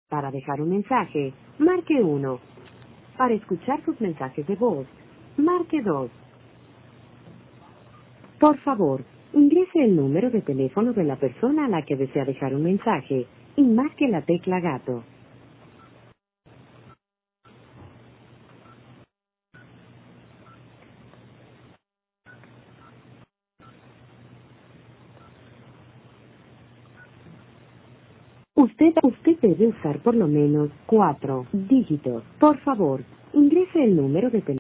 Para dejar un mensaje, marque 1. Para escuchar sus mensajes de voz, marque 2. Por favor, ingrese el número de teléfono de la persona a la que desea dejar un mensaje y marque la tecla gato. Usted debe usar por lo menos 4 dígitos. Por favor, ingrese el número de teléfono.